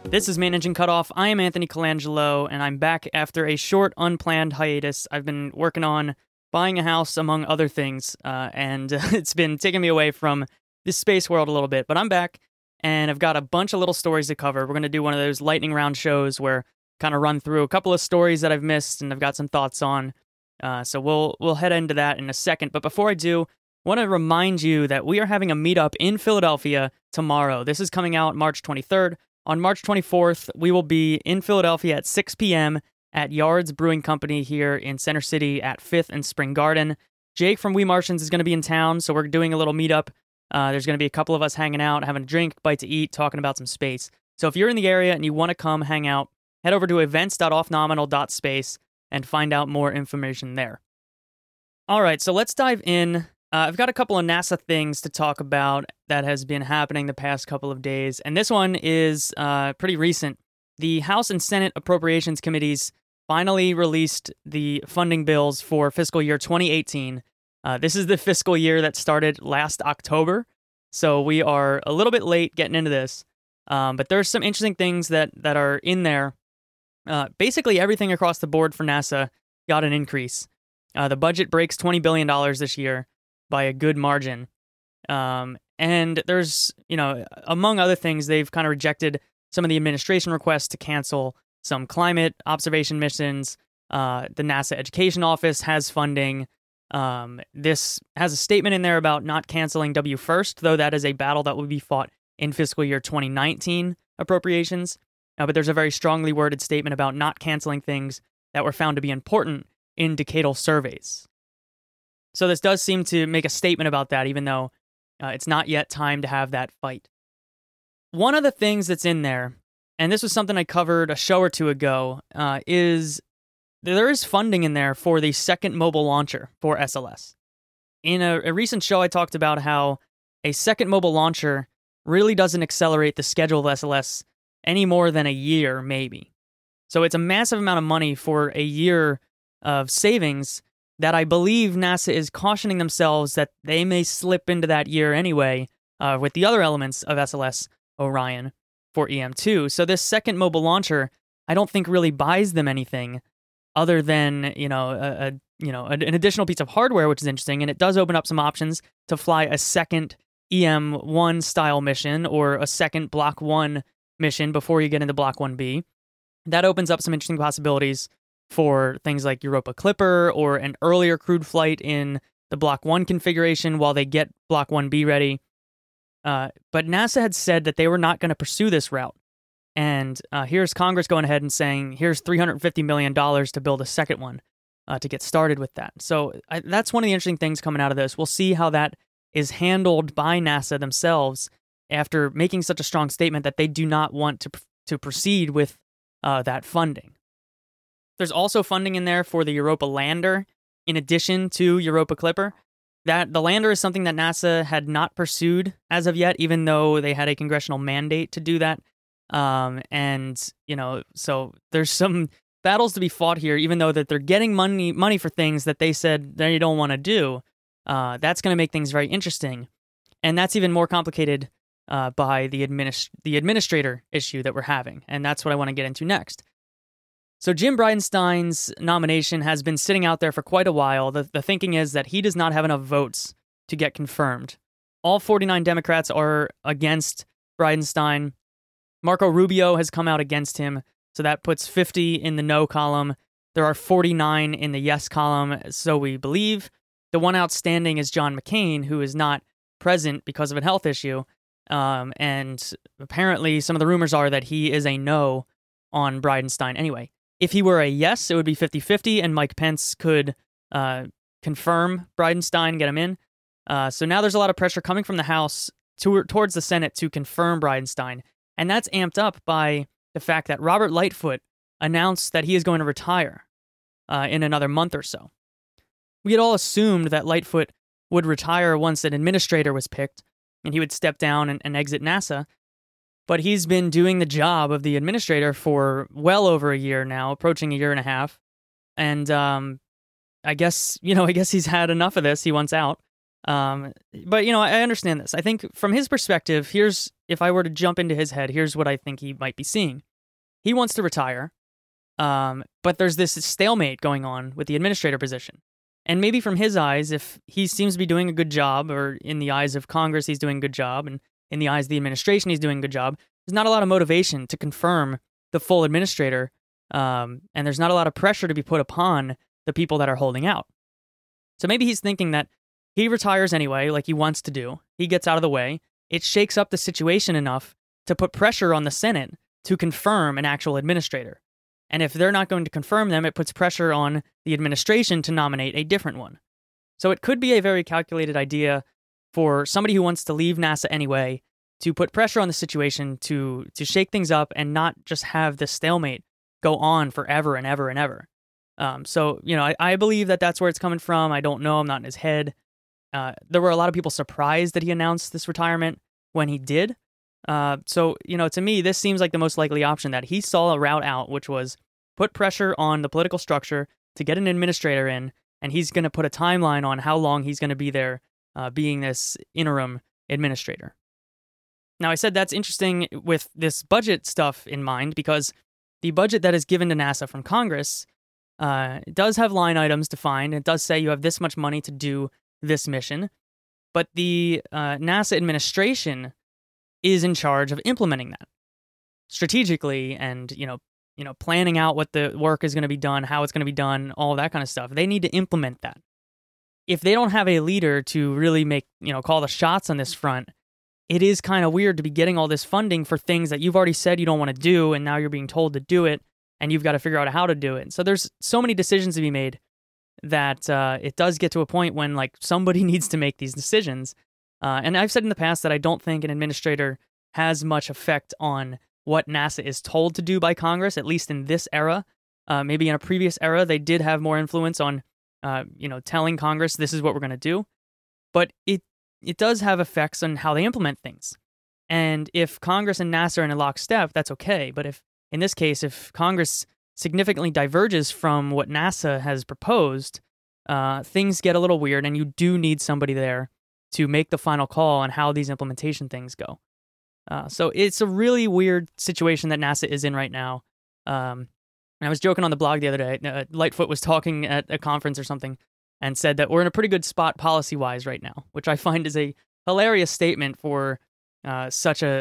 This is Managing Cutoff. I am Anthony Colangelo, and I'm back after a short, unplanned hiatus. I've been working on buying a house, among other things, and it's been taking me away from this space world a little bit. But I'm back, and I've got a bunch of little stories to cover. We're going to do one of those lightning round shows where kind of run through a couple of stories that I've missed and I've got some thoughts on. So we'll head into that in a second. But before I do, I want to remind you that we are having a meetup in Philadelphia tomorrow. This is coming out March 23rd. On March 24th, we will be in Philadelphia at 6 p.m. at Yards Brewing Company here in Center City at 5th and Spring Garden. Jake from We Martians is going to be in town, so we're doing a little meetup. There's going to be a couple of us hanging out, having a drink, bite to eat, talking about some space. So if you're in the area and you want to come hang out, head over to events.offnominal.space and find out more information there. All right, so let's dive in. I've got a couple of NASA things to talk about that has been happening the past couple of days, and this one is pretty recent. The House and Senate Appropriations Committees finally released the funding bills for fiscal year 2018. This is the fiscal year that started last October, so we are a little bit late getting into this, but there's some interesting things that are in there. Basically, everything across the board for NASA got an increase. The budget breaks $20 billion this year by a good margin. And there's, among other things, they've kind of rejected some of the administration requests to cancel some climate observation missions. The NASA Education Office has funding. This has a statement in there about not canceling WFIRST, though that is a battle that will be fought in fiscal year 2019 appropriations. But there's a very strongly worded statement about not canceling things that were found to be important in decadal surveys. So this does seem to make a statement about that, even though it's not yet time to have that fight. One of the things that's in there, and this was something I covered a show or two ago, is there is funding in there for the second mobile launcher for SLS. In a recent show, I talked about how a second mobile launcher really doesn't accelerate the schedule of SLS any more than a year, maybe. So it's a massive amount of money for a year of savings that I believe NASA is cautioning themselves that they may slip into that year anyway with the other elements of SLS Orion for EM2. So this second mobile launcher, I don't think really buys them anything other than an additional piece of hardware, which is interesting, and it does open up some options to fly a second EM1 style mission or a second Block 1 mission before you get into Block 1B. That opens up some interesting possibilities for things like Europa Clipper or an earlier crewed flight in the Block 1 configuration while they get Block 1B ready. But NASA had said that they were not going to pursue this route. And here's Congress going ahead and saying, here's $350 million to build a second one to get started with that. So that's one of the interesting things coming out of this. We'll see how that is handled by NASA themselves after making such a strong statement that they do not want to proceed with that funding. There's also funding in there for the Europa lander, in addition to Europa Clipper. That the lander is something that NASA had not pursued as of yet, even though they had a congressional mandate to do that. So there's some battles to be fought here, even though that they're getting money for things that they said they don't want to do. That's going to make things very interesting, and that's even more complicated by the administrator issue that we're having, and that's what I want to get into next. So Jim Bridenstine's nomination has been sitting out there for quite a while. The thinking is that he does not have enough votes to get confirmed. All 49 Democrats are against Bridenstine. Marco Rubio has come out against him, so that puts 50 in the no column. There are 49 in the yes column, so we believe. The one outstanding is John McCain, who is not present because of a health issue. And apparently some of the rumors are that he is a no on Bridenstine anyway. If he were a yes, it would be 50-50, and Mike Pence could confirm Bridenstine, get him in. So now there's a lot of pressure coming from the House towards the Senate to confirm Bridenstine, and that's amped up by the fact that Robert Lightfoot announced that he is going to retire in another month or so. We had all assumed that Lightfoot would retire once an administrator was picked, and he would step down and exit NASA. But he's been doing the job of the administrator for well over a year now, approaching a year and a half. And I guess he's had enough of this. He wants out. But I understand this. I think from his perspective, if I were to jump into his head, here's what I think he might be seeing. He wants to retire, but there's this stalemate going on with the administrator position. And maybe from his eyes, if he seems to be doing a good job, or in the eyes of Congress, he's doing a good job, and in the eyes of the administration, he's doing a good job, there's not a lot of motivation to confirm the full administrator, and there's not a lot of pressure to be put upon the people that are holding out. So maybe he's thinking that he retires anyway, like he wants to do. He gets out of the way. It shakes up the situation enough to put pressure on the Senate to confirm an actual administrator. And if they're not going to confirm them, it puts pressure on the administration to nominate a different one. So it could be a very calculated idea for somebody who wants to leave NASA anyway to put pressure on the situation to shake things up and not just have this stalemate go on forever and ever and ever. So I believe that that's where it's coming from. I don't know. I'm not in his head. There were a lot of people surprised that he announced this retirement when he did. So to me, this seems like the most likely option, that he saw a route out, which was put pressure on the political structure to get an administrator in, and he's going to put a timeline on how long he's going to be there being this interim administrator. Now, I said that's interesting with this budget stuff in mind, because the budget that is given to NASA from Congress does have line items defined. It does say you have this much money to do this mission, but the NASA administration is in charge of implementing that strategically and, planning out what the work is going to be done, how it's going to be done, all that kind of stuff. They need to implement that. If they don't have a leader to really make, call the shots on this front, it is kind of weird to be getting all this funding for things that you've already said you don't want to do, and now you're being told to do it, and you've got to figure out how to do it. So there's so many decisions to be made that it does get to a point when somebody needs to make these decisions. And I've said in the past that I don't think an administrator has much effect on what NASA is told to do by Congress, at least in this era. Maybe in a previous era, they did have more influence on, telling Congress this is what we're going to do. But it does have effects on how they implement things. And if Congress and NASA are in a lockstep, that's okay. But in this case, if Congress significantly diverges from what NASA has proposed, things get a little weird, and you do need somebody there to make the final call on how these implementation things go. So it's a really weird situation that NASA is in right now. And I was joking on the blog the other day. Lightfoot was talking at a conference or something and said that we're in a pretty good spot policy-wise right now, which I find is a hilarious statement for such a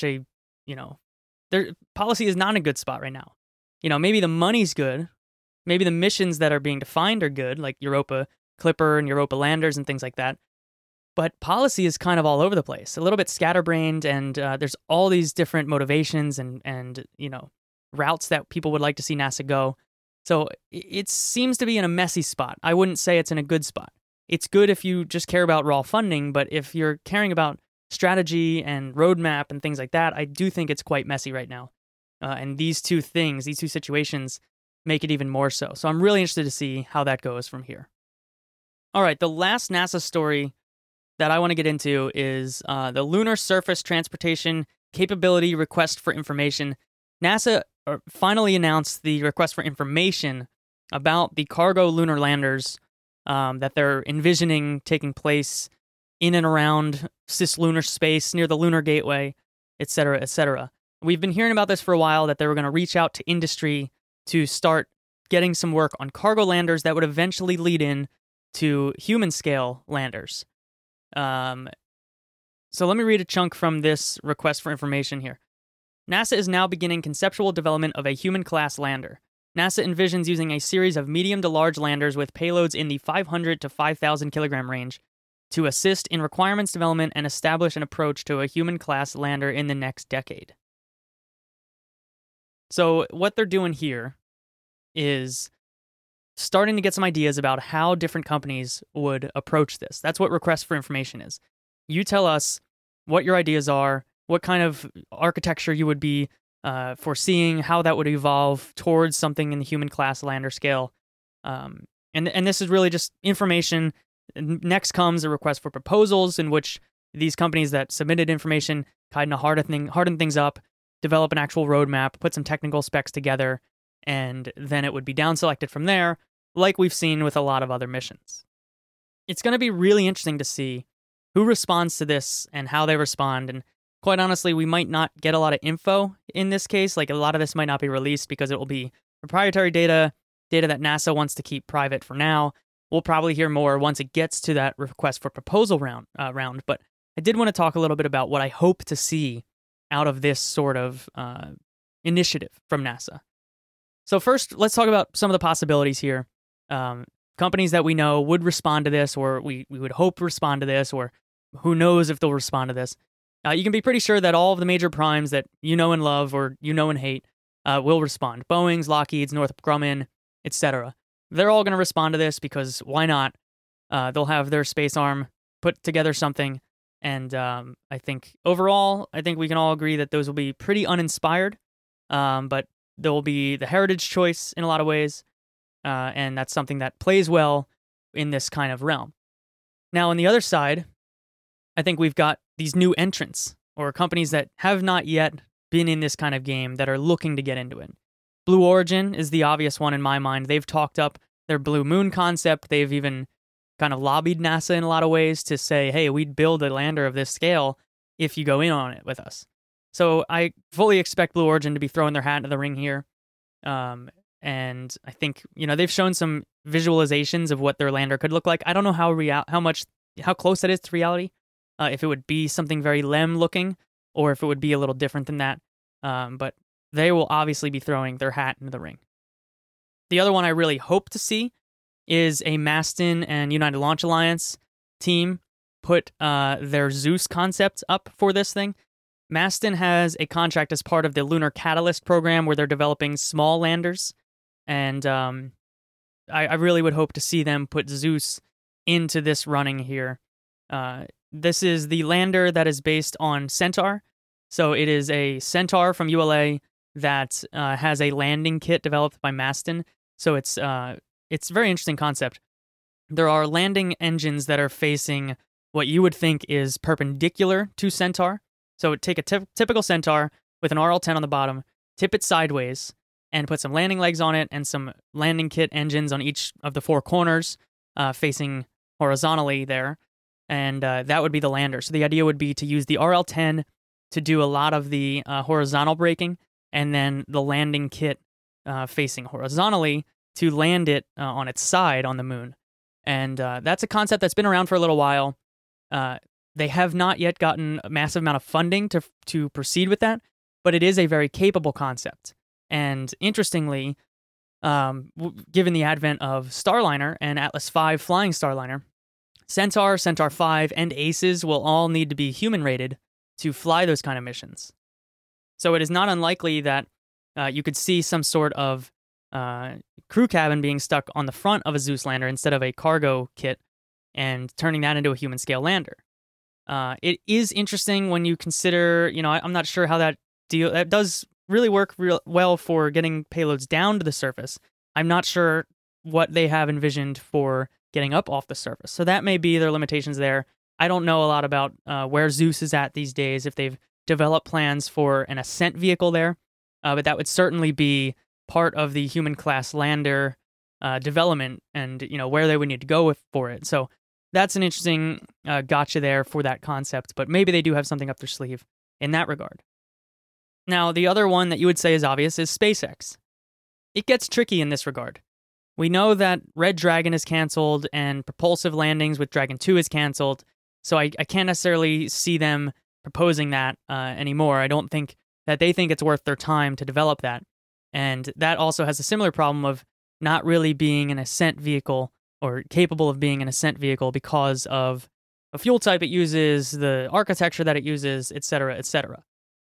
policy is not in a good spot right now. Maybe the money's good. Maybe the missions that are being defined are good, like Europa Clipper and Europa landers and things like that. But policy is kind of all over the place, a little bit scatterbrained, and there's all these different motivations and routes that people would like to see NASA go. So it seems to be in a messy spot. I wouldn't say it's in a good spot. It's good if you just care about raw funding, but if you're caring about strategy and roadmap and things like that, I do think it's quite messy right now. And these two situations, make it even more so. So I'm really interested to see how that goes from here. All right, the last NASA story that I want to get into is the Lunar Surface Transportation Capability Request for Information. NASA finally announced the request for information about the cargo lunar landers that they're envisioning taking place in and around cislunar space near the Lunar Gateway, et cetera, et cetera. We've been hearing about this for a while, that they were going to reach out to industry to start getting some work on cargo landers that would eventually lead in to human-scale landers. So let me read a chunk from this request for information here. NASA is now beginning conceptual development of a human-class lander. NASA envisions using a series of medium to large landers with payloads in the 500 to 5,000 kilogram range to assist in requirements development and establish an approach to a human-class lander in the next decade. So what they're doing here is starting to get some ideas about how different companies would approach this. That's what request for information is. You tell us what your ideas are, what kind of architecture you would be foreseeing, how that would evolve towards something in the human class lander scale. And this is really just information. Next comes a request for proposals, in which these companies that submitted information kind of harden things up, develop an actual roadmap, put some technical specs together, and then it would be down selected from there, like we've seen with a lot of other missions. it's going to be really interesting to see who responds to this and how they respond. And quite honestly, we might not get a lot of info in this case. Like, a lot of this might not be released because it will be proprietary data that NASA wants to keep private for now. We'll probably hear more once it gets to that request for proposal round. But I did want to talk a little bit about what I hope to see out of this sort of initiative from NASA. So first, let's talk about some of the possibilities here. Companies that we know would respond to this, or we would hope respond to this, or who knows if they'll respond to this. You can be pretty sure that all of the major primes that you know and love, or you know and hate, will respond. Boeing's, Lockheed's, Northrop Grumman, etc. They're all going to respond to this because why not? They'll have their space arm put together something. And I think overall, we can all agree that those will be pretty uninspired. But there will be the heritage choice in a lot of ways. And that's something that plays well in this kind of realm. Now, on the other side, I think we've got these new entrants or companies that have not yet been in this kind of game that are looking to get into it. Blue Origin is the obvious one in my mind. They've talked up their Blue Moon concept. They've even kind of lobbied NASA in a lot of ways to say, hey, we'd build a lander of this scale if you go in on it with us. So I fully expect Blue Origin to be throwing their hat into the ring here. And I think, they've shown some visualizations of what their lander could look like. I don't know how close that is to reality. If it would be something very LEM looking, or if it would be a little different than that. But they will obviously be throwing their hat into the ring. The other one I really hope to see is a Mastin and United Launch Alliance team put their Zeus concept up for this thing. Mastin has a contract as part of the Lunar Catalyst program where they're developing small landers. And I really would hope to see them put Zeus into this running here. This is the lander that is based on Centaur. So it is a Centaur from ULA that has a landing kit developed by Mastin. So it's a very interesting concept. There are landing engines that are facing what you would think is perpendicular to Centaur. So take a typical Centaur with an RL-10 on the bottom, tip it sideways, and put some landing legs on it and some landing kit engines on each of the four corners facing horizontally there. And that would be the lander. So the idea would be to use the RL-10 to do a lot of the horizontal braking, and then the landing kit facing horizontally to land it on its side on the moon. And that's a concept that's been around for a little while. They have not yet gotten a massive amount of funding to proceed with that, but it is a very capable concept. And interestingly, given the advent of Starliner and Atlas V flying Starliner, Centaur, Centaur 5, and ACES will all need to be human-rated to fly those kind of missions. So it is not unlikely that you could see some sort of crew cabin being stuck on the front of a Zeus lander instead of a cargo kit and turning that into a human-scale lander. It is interesting when you consider, I'm not sure how that does really work well for getting payloads down to the surface. I'm not sure what they have envisioned for getting up off the surface. So that may be their limitations there. I don't know a lot about where Zeus is at these days, if they've developed plans for an ascent vehicle there, but that would certainly be part of the human class lander development and, where they would need to go for it. So that's an interesting gotcha there for that concept, but maybe they do have something up their sleeve in that regard. Now, the other one that you would say is obvious is SpaceX. It gets tricky in this regard. We know that Red Dragon is canceled and propulsive landings with Dragon 2 is canceled, so I can't necessarily see them proposing that anymore. I don't think that they think it's worth their time to develop that. And that also has a similar problem of not really being an ascent vehicle or capable of being an ascent vehicle because of a fuel type it uses, the architecture that it uses, etc., etc.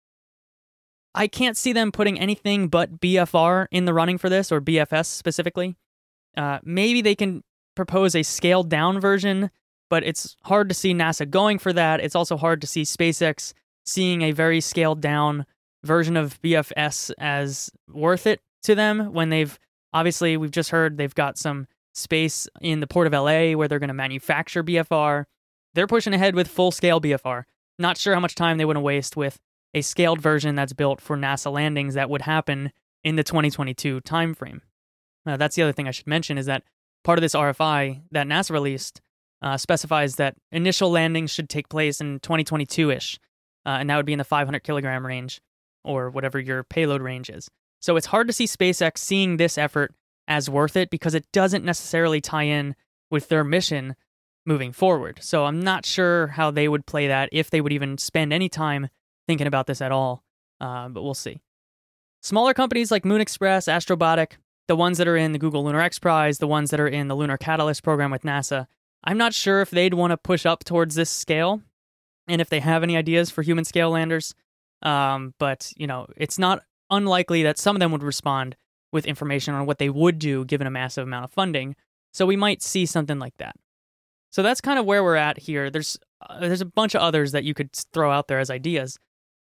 I can't see them putting anything but BFR in the running for this, or BFS specifically. Maybe they can propose a scaled down version, but it's hard to see NASA going for that. It's also hard to see SpaceX seeing a very scaled down version of BFS as worth it to them when we've just heard they've got some space in the port of LA where they're going to manufacture BFR. They're pushing ahead with full scale BFR. Not sure how much time they want to waste with a scaled version that's built for NASA landings that would happen in the 2022 timeframe. That's the other thing I should mention is that part of this RFI that NASA released specifies that initial landings should take place in 2022-ish, and that would be in the 500 kilogram range, or whatever your payload range is. So it's hard to see SpaceX seeing this effort as worth it because it doesn't necessarily tie in with their mission moving forward. So I'm not sure how they would play that, if they would even spend any time thinking about this at all, but we'll see. Smaller companies like Moon Express, Astrobotic, the ones that are in the Google Lunar X Prize, the ones that are in the Lunar Catalyst program with NASA, I'm not sure if they'd want to push up towards this scale and if they have any ideas for human scale landers. But, it's not unlikely that some of them would respond with information on what they would do given a massive amount of funding. So we might see something like that. So that's kind of where we're at here. There's a bunch of others that you could throw out there as ideas.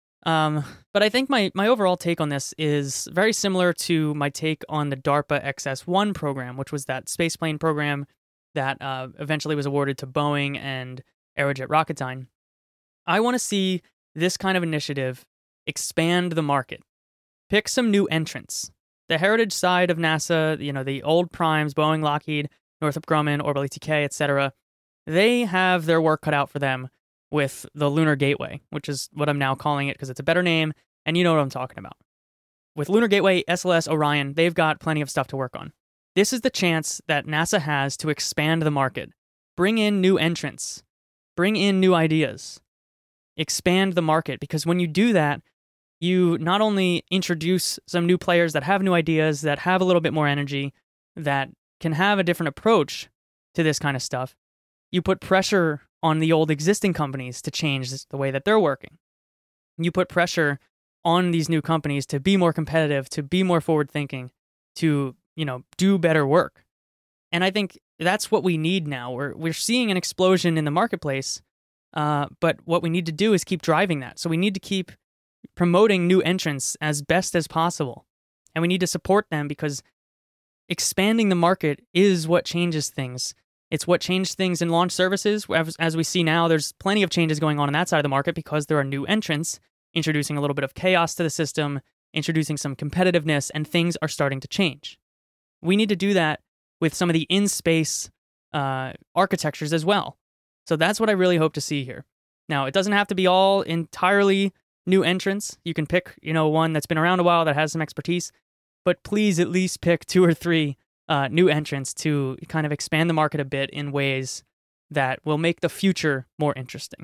But I think my overall take on this is very similar to my take on the DARPA XS-1 program, which was that spaceplane program that eventually was awarded to Boeing and Aerojet Rocketdyne. I want to see this kind of initiative expand the market. Pick some new entrants. The heritage side of NASA, the old primes, Boeing, Lockheed, Northrop Grumman, Orbital ETK, etc., they have their work cut out for them with the Lunar Gateway, which is what I'm now calling it because it's a better name, and you know what I'm talking about. With Lunar Gateway, SLS, Orion, they've got plenty of stuff to work on. This is the chance that NASA has to expand the market, bring in new entrants, bring in new ideas, expand the market, because when you do that, you not only introduce some new players that have new ideas, that have a little bit more energy, that can have a different approach to this kind of stuff, you put pressure on the old existing companies to change the way that they're working. You put pressure on these new companies to be more competitive, to be more forward-thinking, to, do better work. And I think that's what we need now. We're seeing an explosion in the marketplace, but what we need to do is keep driving that. So we need to keep promoting new entrants as best as possible. And we need to support them because expanding the market is what changes things. It's what changed things in launch services. As we see now, there's plenty of changes going on that side of the market because there are new entrants introducing a little bit of chaos to the system, introducing some competitiveness, and things are starting to change. We need to do that with some of the in-space architectures as well. So that's what I really hope to see here. Now, it doesn't have to be all entirely new entrants. You can pick, one that's been around a while that has some expertise, but please at least pick 2 or 3 new entrants to kind of expand the market a bit in ways that will make the future more interesting.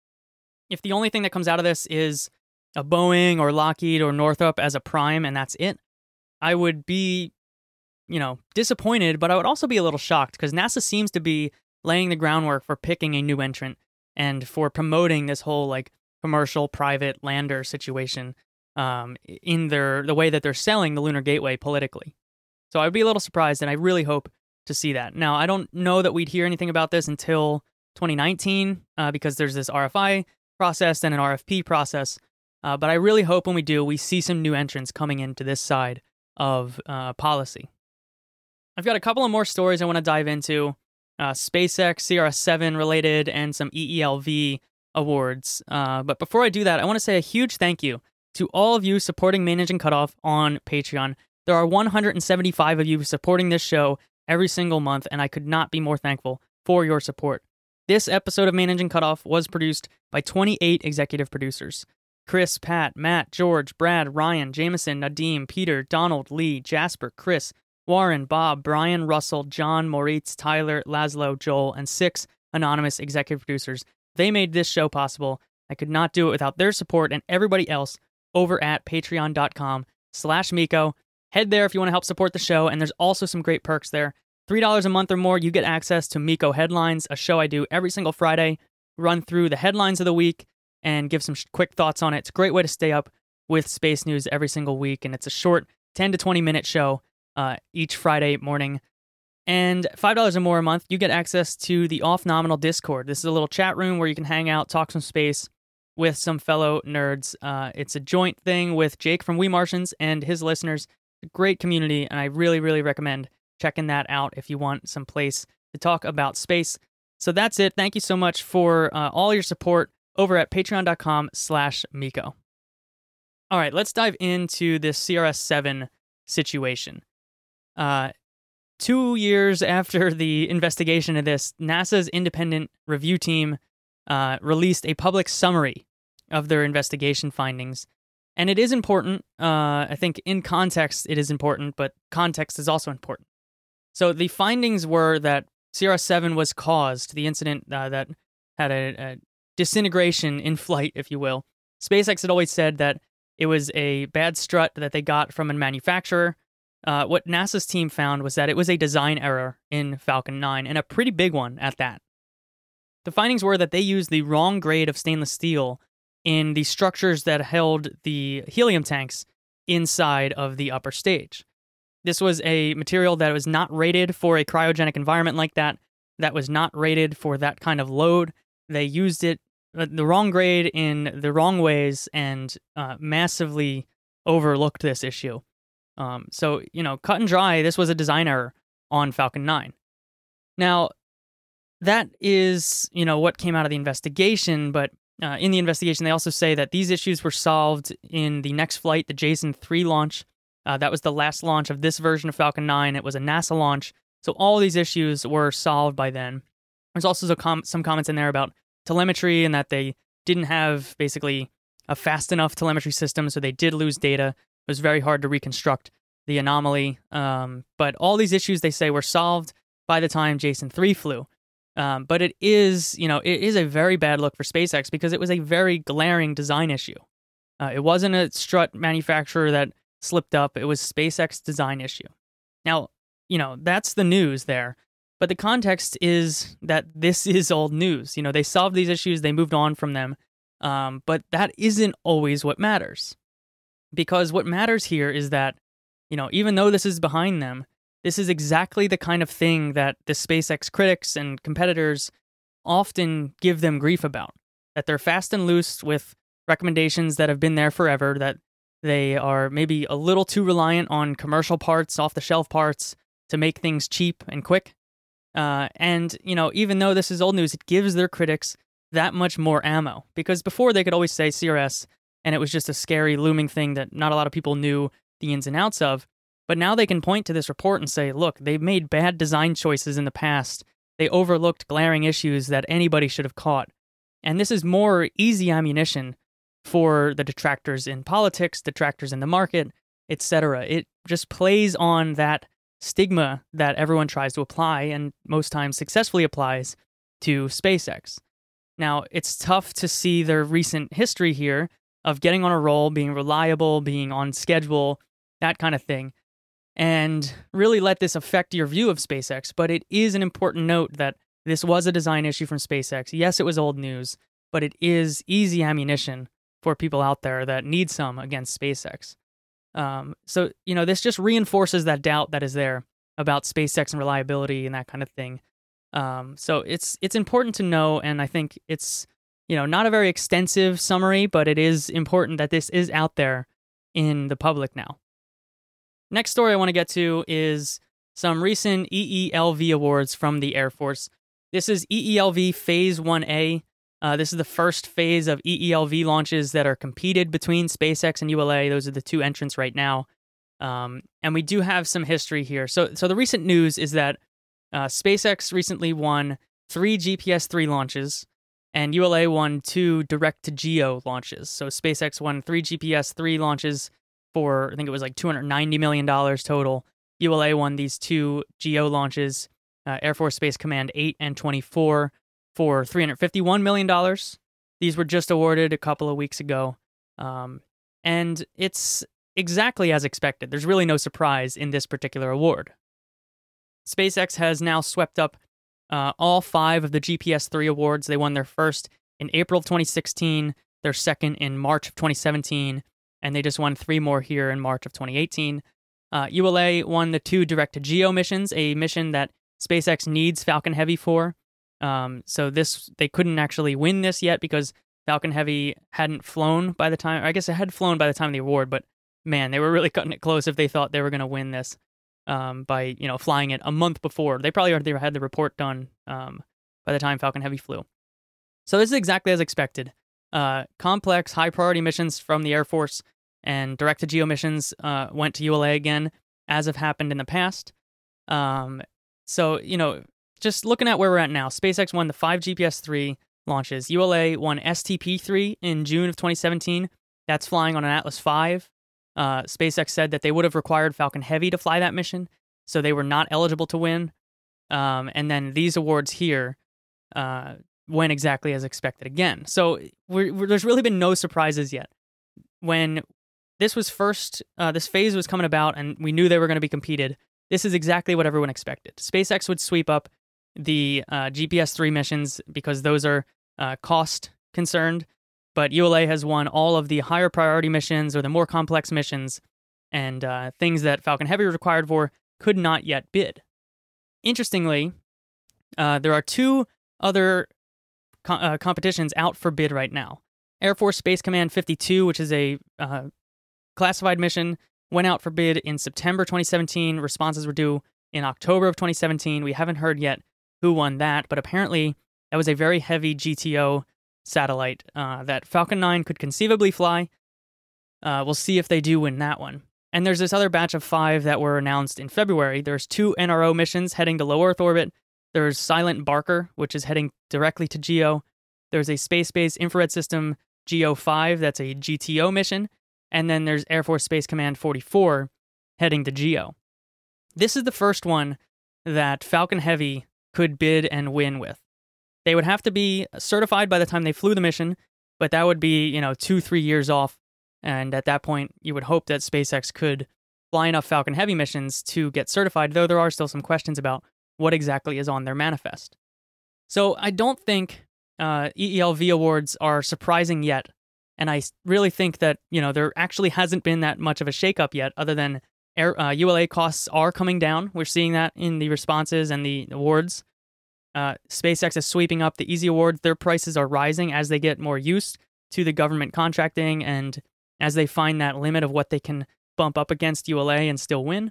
If the only thing that comes out of this is a Boeing or Lockheed or Northrop as a prime and that's it, I would be, disappointed, but I would also be a little shocked because NASA seems to be laying the groundwork for picking a new entrant and for promoting this whole commercial private lander situation in the way that they're selling the Lunar Gateway politically. So I'd be a little surprised, and I really hope to see that. Now, I don't know that we'd hear anything about this until 2019 because there's this RFI process and an RFP process. But I really hope when we do, we see some new entrants coming into this side of policy. I've got a couple of more stories I want to dive into. SpaceX, CRS-7 related, and some EELV awards. But before I do that, I want to say a huge thank you to all of you supporting Managing Cutoff on Patreon. There are 175 of you supporting this show every single month, and I could not be more thankful for your support. This episode of Managing Cutoff was produced by 28 executive producers. Chris, Pat, Matt, George, Brad, Ryan, Jameson, Nadim, Peter, Donald, Lee, Jasper, Chris, Warren, Bob, Brian, Russell, John, Moritz, Tyler, Laszlo, Joel, and 6 anonymous executive producers. They made this show possible. I could not do it without their support and everybody else over at patreon.com/Miko. Head there if you want to help support the show, and there's also some great perks there. $3 a month or more, you get access to Miko Headlines, a show I do every single Friday, run through the headlines of the week, and give some quick thoughts on it. It's a great way to stay up with space news every single week, and it's a short 10 to 20-minute show each Friday morning. And $5 or more a month, you get access to the Off Nominal Discord. This is a little chat room where you can hang out, talk some space with some fellow nerds. It's a joint thing with Jake from We Martians and his listeners. A great community, and I really, really recommend checking that out if you want some place to talk about space. So that's it. Thank you so much for all your support over at patreon.com/Miko. All right, let's dive into this CRS-7 situation. 2 years after the investigation of this, NASA's independent review team released a public summary of their investigation findings. And it is important. I think in context it is important, but context is also important. So the findings were that CRS-7 was caused, the incident that had a disintegration in flight, if you will. SpaceX had always said that it was a bad strut that they got from a manufacturer. What NASA's team found was that it was a design error in Falcon 9, and a pretty big one at that. The findings were that they used the wrong grade of stainless steel in the structures that held the helium tanks inside of the upper stage. This was a material that was not rated for a cryogenic environment like that, that was not rated for that kind of load. They used it, the wrong grade, in the wrong ways, and massively overlooked this issue. So, cut and dry, this was a design error on Falcon 9. Now, that is, what came out of the investigation, but in the investigation, they also say that these issues were solved in the next flight, the Jason 3 launch. That was the last launch of this version of Falcon 9. It was a NASA launch, so all these issues were solved by then. There's also some comments in there about telemetry and that they didn't have basically a fast enough telemetry system, so they did lose data. It was very hard to reconstruct the anomaly. But all these issues, they say, were solved by the time Jason 3 flew. But it is a very bad look for SpaceX because it was a very glaring design issue. It wasn't a strut manufacturer that slipped up. It was SpaceX design issue. Now, that's the news there. But the context is that this is old news. They solved these issues, they moved on from them. But that isn't always what matters. Because what matters here is that, even though this is behind them, this is exactly the kind of thing that the SpaceX critics and competitors often give them grief about. That they're fast and loose with recommendations that have been there forever, that they are maybe a little too reliant on commercial parts, off-the-shelf parts, to make things cheap and quick. And even though this is old news, it gives their critics that much more ammo. Because before they could always say CRS, and it was just a scary, looming thing that not a lot of people knew the ins and outs of. But now they can point to this report and say, look, they've made bad design choices in the past. They overlooked glaring issues that anybody should have caught. And this is more easy ammunition for the detractors in politics, detractors in the market, etc. It just plays on that stigma that everyone tries to apply and most times successfully applies to SpaceX. Now, it's tough to see their recent history here of getting on a roll, being reliable, being on schedule, that kind of thing, and really let this affect your view of SpaceX. But it is an important note that this was a design issue from SpaceX. Yes, it was old news, but it is easy ammunition for people out there that need some against SpaceX. So, this just reinforces that doubt that is there about SpaceX and reliability and that kind of thing. So it's important to know, and I think it's, not a very extensive summary, but it is important that this is out there in the public now. Next story I want to get to is some recent EELV awards from the Air Force. This is EELV Phase 1A. This is the first phase of EELV launches that are competed between SpaceX and ULA. Those are the two entrants right now. And we do have some history here. So the recent news is that SpaceX recently won 3 GPS-3 launches, and ULA won 2 direct-to-geo launches. So SpaceX won 3 GPS-3 launches for, I think it was like $290 million total. ULA won these 2 geo launches, Air Force Space Command 8 and 24, for $351 million. These were just awarded a couple of weeks ago. And it's exactly as expected. There's really no surprise in this particular award. SpaceX has now swept up all 5 of the GPS-3 awards. They won their first in April of 2016, their second in March of 2017, and they just won 3 more here in March of 2018. ULA won the 2 direct-to-geo missions, a mission that SpaceX needs Falcon Heavy for. So they couldn't actually win this yet because Falcon Heavy hadn't flown by the time, I guess it had flown by the time of the award, but man, they were really cutting it close if they thought they were going to win this by, flying it a month before. They probably already had the report done by the time Falcon Heavy flew. So this is exactly as expected. Complex, high-priority missions from the Air Force and direct-to-geo missions went to ULA again, as have happened in the past. So, just looking at where we're at now, SpaceX won the 5 GPS-3 launches. ULA won STP-3 in June of 2017. That's flying on an Atlas V. SpaceX said that they would have required Falcon Heavy to fly that mission, so they were not eligible to win. And then these awards here went exactly as expected again. So there's really been no surprises yet. When this phase was coming about and we knew they were going to be competed, this is exactly what everyone expected. SpaceX would sweep up the GPS-3 missions because those are cost concerned, but ULA has won all of the higher priority missions or the more complex missions, and things that Falcon Heavy required for could not yet bid. Interestingly, there are 2 other competitions out for bid right now. Air Force Space Command 52, which is a classified mission, went out for bid in September 2017. Responses were due in October of 2017. We haven't heard yet who won that, but apparently that was a very heavy GTO satellite that Falcon 9 could conceivably fly. We'll see if they do win that one. And there's this other batch of 5 that were announced in February. There's 2 NRO missions heading to low Earth orbit. There's Silent Barker, which is heading directly to GEO. There's a Space-Based Infrared System GEO-5, that's a GTO mission. And then there's Air Force Space Command 44 heading to GEO. This is the first one that Falcon Heavy could bid and win with. They would have to be certified by the time they flew the mission, but that would be, 2-3 years off. And at that point, you would hope that SpaceX could fly enough Falcon Heavy missions to get certified, though there are still some questions about what exactly is on their manifest. So I don't think EELV awards are surprising yet. And I really think that, there actually hasn't been that much of a shakeup yet, other than ULA costs are coming down. We're seeing that in the responses and the awards. SpaceX is sweeping up the Easy Awards. Their prices are rising as they get more used to the government contracting and as they find that limit of what they can bump up against ULA and still win.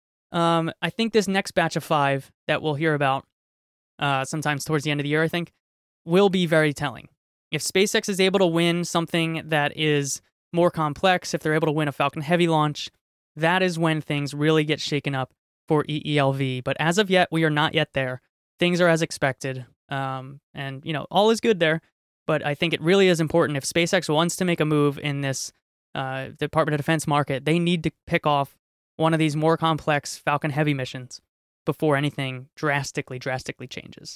I think this next batch of 5 that we'll hear about sometimes towards the end of the year, I think, will be very telling. If SpaceX is able to win something that is more complex, if they're able to win a Falcon Heavy launch, that is when things really get shaken up for EELV. But as of yet, we are not yet there. Things are as expected. And, all is good there. But I think it really is important. If SpaceX wants to make a move in this Department of Defense market, they need to pick off one of these more complex Falcon Heavy missions before anything drastically changes.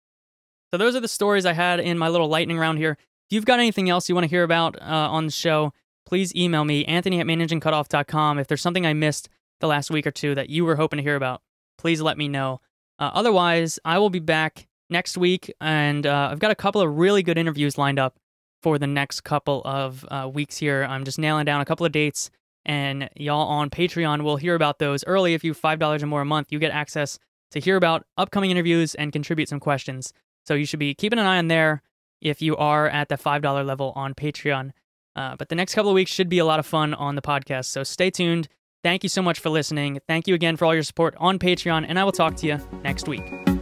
So those are the stories I had in my little lightning round here. If you've got anything else you want to hear about on the show, please email me, anthony@mainenginecutoff.com. If there's something I missed the last week or 2 that you were hoping to hear about, please let me know. Otherwise, I will be back next week, and I've got a couple of really good interviews lined up for the next couple of weeks here. I'm just nailing down a couple of dates, and y'all on Patreon will hear about those early. If you $5 or more a month, you get access to hear about upcoming interviews and contribute some questions. So you should be keeping an eye on there if you are at the $5 level on Patreon. But the next couple of weeks should be a lot of fun on the podcast, so stay tuned. Thank you so much for listening. Thank you again for all your support on Patreon, and I will talk to you next week.